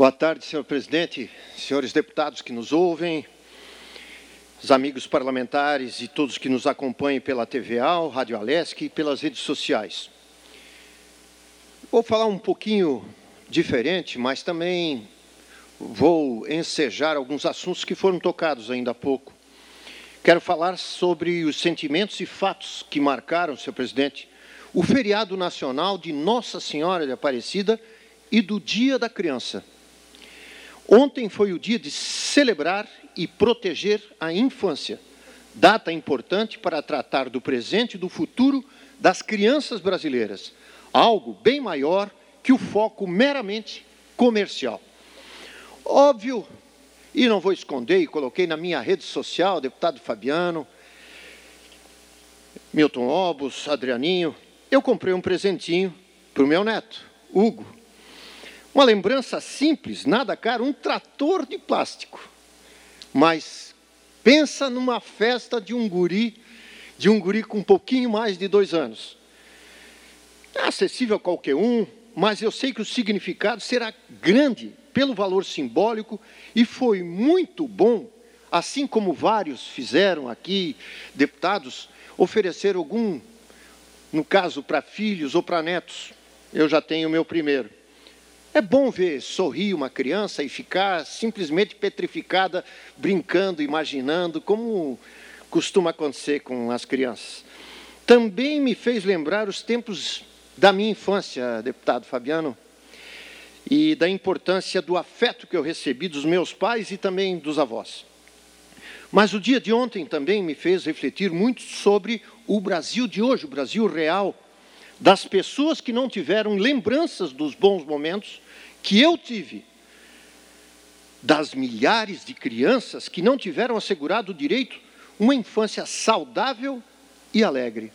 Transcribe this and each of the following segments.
Boa tarde, senhor presidente, senhores deputados que nos ouvem, os amigos parlamentares e todos que nos acompanham pela TVA, Rádio Alesc e pelas redes sociais. Vou falar um pouquinho diferente, mas também vou ensejar alguns assuntos que foram tocados ainda há pouco. Quero falar sobre os sentimentos e fatos que marcaram, senhor presidente, o feriado nacional de Nossa Senhora de Aparecida e do Dia da Criança. Ontem foi o dia de celebrar e proteger a infância, data importante para tratar do presente e do futuro das crianças brasileiras, algo bem maior que o foco meramente comercial. Óbvio, e não vou esconder, e coloquei na minha rede social, deputado Fabiano, Milton Obos, Adrianinho, eu comprei um presentinho para o meu neto, Hugo. Uma lembrança simples, nada caro, um trator de plástico. Mas pensa numa festa de um guri com um pouquinho mais de 2 anos. É acessível a qualquer um, mas eu sei que o significado será grande pelo valor simbólico e foi muito bom, assim como vários fizeram aqui, deputados, oferecer algum, no caso, para filhos ou para netos. Eu já tenho o meu primeiro. É bom ver sorrir uma criança e ficar simplesmente petrificada, brincando, imaginando, como costuma acontecer com as crianças. Também me fez lembrar os tempos da minha infância, deputado Fabiano, e da importância do afeto que eu recebi dos meus pais e também dos avós. Mas o dia de ontem também me fez refletir muito sobre o Brasil de hoje, o Brasil real, das pessoas que não tiveram lembranças dos bons momentos que eu tive, das milhares de crianças que não tiveram assegurado o direito a uma infância saudável e alegre.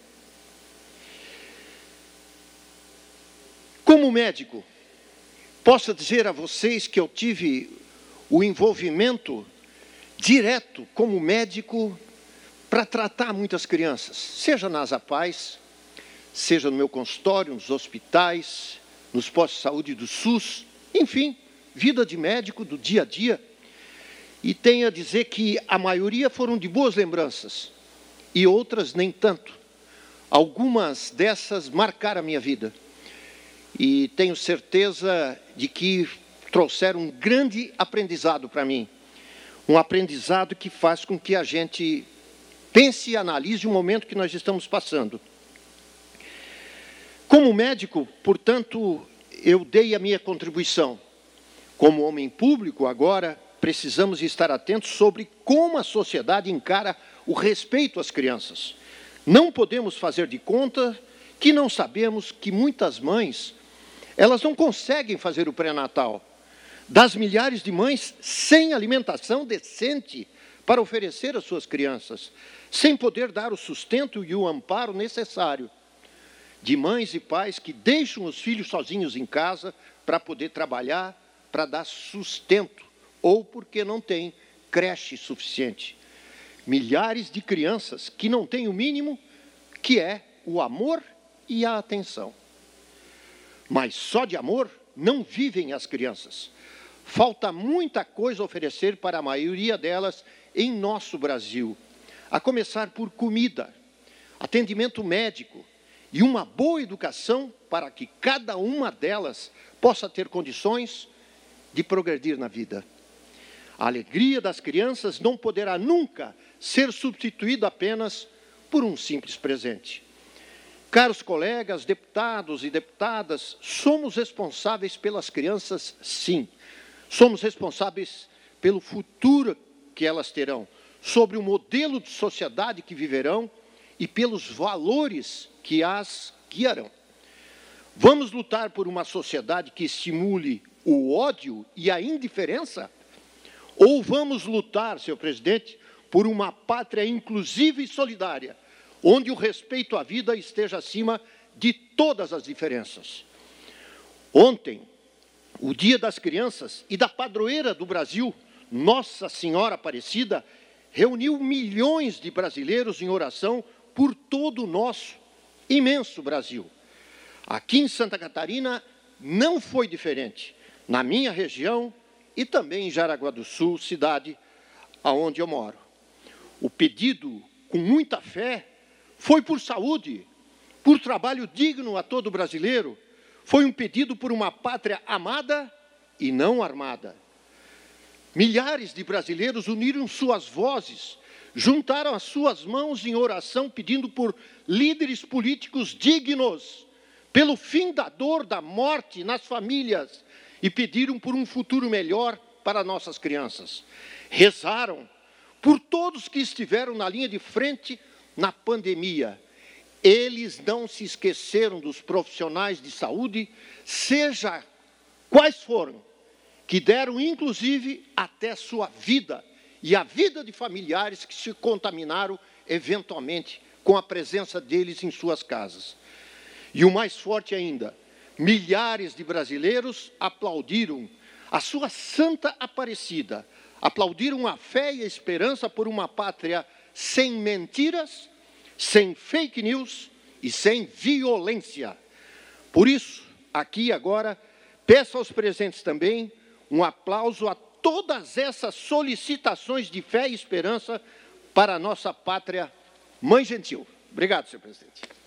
Como médico, posso dizer a vocês que eu tive o envolvimento direto como médico para tratar muitas crianças, seja nas APAES, seja no meu consultório, nos hospitais, nos postos de saúde do SUS, enfim, vida de médico do dia a dia. E tenho a dizer que a maioria foram de boas lembranças e outras nem tanto. Algumas dessas marcaram a minha vida. E tenho certeza de que trouxeram um grande aprendizado para mim. Um aprendizado que faz com que a gente pense e analise o momento que nós estamos passando. Como médico, portanto, eu dei a minha contribuição. Como homem público, agora, precisamos estar atentos sobre como a sociedade encara o respeito às crianças. Não podemos fazer de conta que não sabemos que muitas mães, elas não conseguem fazer o pré-natal. Das milhares de mães sem alimentação decente para oferecer às suas crianças, sem poder dar o sustento e o amparo necessário. De mães e pais que deixam os filhos sozinhos em casa para poder trabalhar, para dar sustento, ou porque não tem creche suficiente. Milhares de crianças que não têm o mínimo, que é o amor e a atenção. Mas só de amor não vivem as crianças. Falta muita coisa a oferecer para a maioria delas em nosso Brasil, a começar por comida, atendimento médico, e uma boa educação para que cada uma delas possa ter condições de progredir na vida. A alegria das crianças não poderá nunca ser substituída apenas por um simples presente. Caros colegas, deputados e deputadas, somos responsáveis pelas crianças, sim. Somos responsáveis pelo futuro que elas terão, sobre o modelo de sociedade que viverão e pelos valores que as guiarão. Vamos lutar por uma sociedade que estimule o ódio e a indiferença? Ou vamos lutar, senhor presidente, por uma pátria inclusiva e solidária, onde o respeito à vida esteja acima de todas as diferenças? Ontem, o Dia das Crianças e da padroeira do Brasil, Nossa Senhora Aparecida, reuniu milhões de brasileiros em oração por todo o nosso imenso Brasil. Aqui em Santa Catarina não foi diferente. na minha região e também em Jaraguá do Sul, cidade aonde eu moro. O pedido, com muita fé, foi por saúde, por trabalho digno a todo brasileiro, foi um pedido por uma pátria amada e não armada. Milhares de brasileiros uniram suas vozes, juntaram as suas mãos em oração, pedindo por líderes políticos dignos, pelo fim da dor, da morte nas famílias, e pediram por um futuro melhor para nossas crianças. Rezaram por todos que estiveram na linha de frente na pandemia. Eles não se esqueceram dos profissionais de saúde, seja quais foram, que deram, inclusive, até sua vida e a vida de familiares que se contaminaram, eventualmente, com a presença deles em suas casas. E o mais forte ainda, milhares de brasileiros aplaudiram a sua Santa Aparecida, aplaudiram a fé e a esperança por uma pátria sem mentiras, sem fake news e sem violência. Por isso, aqui agora, peço aos presentes também um aplauso a todas essas solicitações de fé e esperança para a nossa pátria mãe gentil. Obrigado, senhor presidente.